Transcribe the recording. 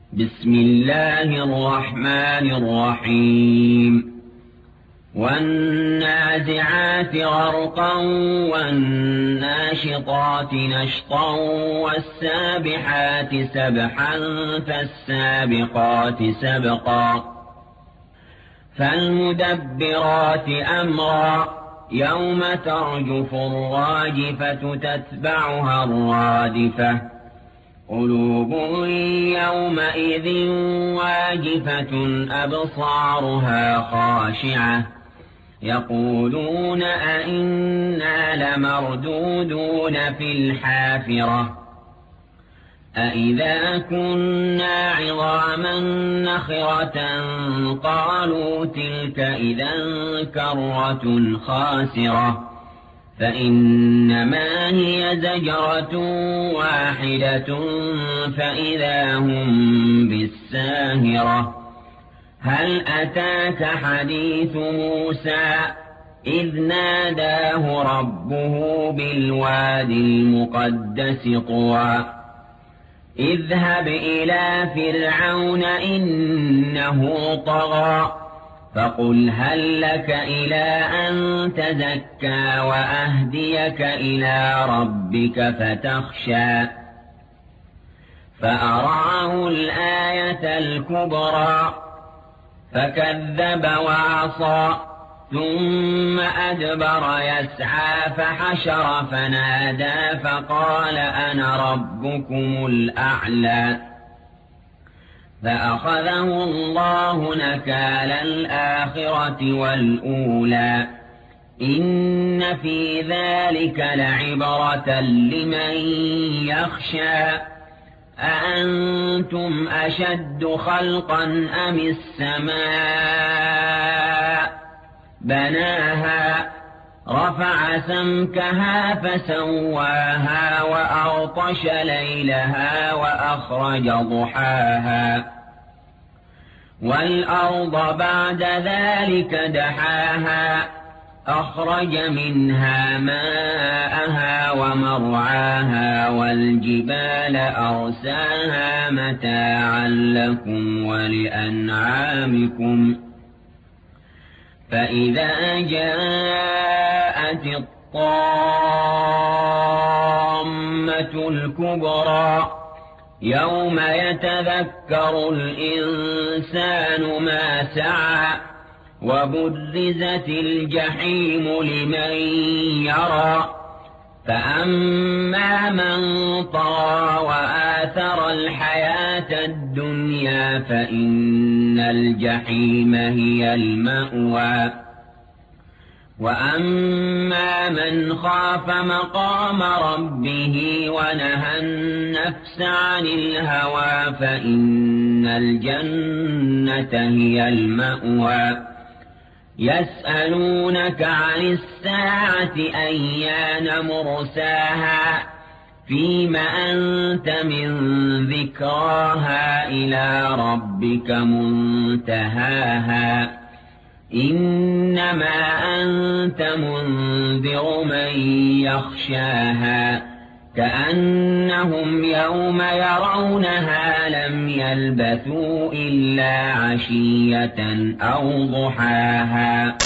بسم الله الرحمن الرحيم والنازعات غرقا والناشطات نشطا والسابحات سبحا فالسابقات سبقا فالمدبرات أمرا يوم ترجف الراجفة تتبعها الرادفة قلوب يومئذ واجفة أبصارها خاشعة يقولون أئنا لمردودون في الحافرة أئذا كنا عظاما نخرة قالوا تلك إذا كرة خاسرة فإنما هي زجرة واحدة فإذا هم بالساهرة هل أتاك حديث موسى إذ ناداه ربه بالوادي المقدس طوى اذهب إلى فرعون إنه طغى فقل هل لك إلى أن تزكى وأهديك إلى ربك فتخشى فأراه الآية الكبرى فكذب وعصى ثم أدبر يسعى فحشر فنادى فقال أنا ربكم الأعلى فأخذه الله نكال الآخرة والأولى إن في ذلك لعبرة لمن يخشى أأنتم أشد خلقا أم السماء بناها رفع سمكها فسواها وأغطش ليلها وأخرج ضحاها والأرض بعد ذلك دحاها أخرج منها ماءها ومرعاها والجبال أرساها متاعا لكم ولأنعامكم فإذا جاءت الطامة الكبرى يوم يتذكر الإنسان ما سعى وبرزت الجحيم لمن يرى فأما من طغى وآثر الحياة الدنيا فإن الجحيم هي المأوى وأما من خاف مقام ربه ونهى النفس عن الهوى فإن الجنة هي المأوى يسألونك عن الساعة أيان مرساها فيم أنت من ذكراها إلى ربك منتهاها إنما أنت منذر من يخشاها كأنهم يوم يرونها لم يلبثوا إلا عشية أو ضحاها.